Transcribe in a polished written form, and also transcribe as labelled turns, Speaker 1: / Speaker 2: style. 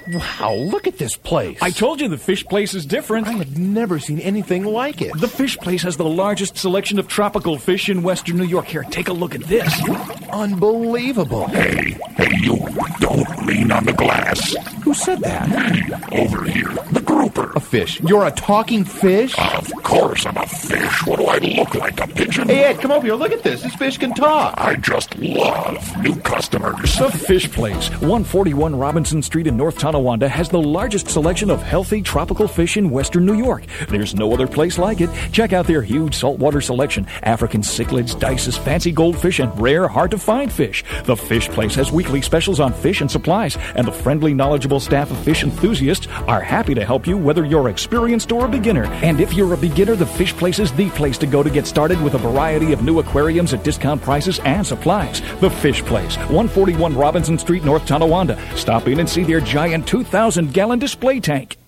Speaker 1: Wow, look at this place.
Speaker 2: I told you the Fish Place is different.
Speaker 1: I have never seen anything like it.
Speaker 2: The Fish Place has the largest selection of tropical fish in western New York. Here, take a look at this.
Speaker 1: Unbelievable.
Speaker 3: Hey, you, don't lean on the glass.
Speaker 1: Who said that?
Speaker 3: Over here, the grouper.
Speaker 1: A fish. You're a talking fish?
Speaker 3: Of course I'm a fish. What do I look like, a pigeon?
Speaker 1: Hey, Ed, come over here. Look at this. This fish can talk.
Speaker 3: I just love new customers.
Speaker 2: The Fish Place, 141 Robinson Street in North Tonawanda, has the largest selection of healthy tropical fish in western New York. There's no other place like it. Check out their huge saltwater selection, African cichlids, dices, fancy goldfish, and rare, hard-to-find fish. The Fish Place has weekly specials on fish and supplies, and the friendly, knowledgeable staff of fish enthusiasts are happy to help you whether you're experienced or a beginner. And if you're a beginner, the Fish Place is the place to go to get started with a variety of new aquariums at discount prices and supplies. The Fish Place, 141 Robinson Street, North Tonawanda. Stop in and see their giant 2,000-gallon display tank.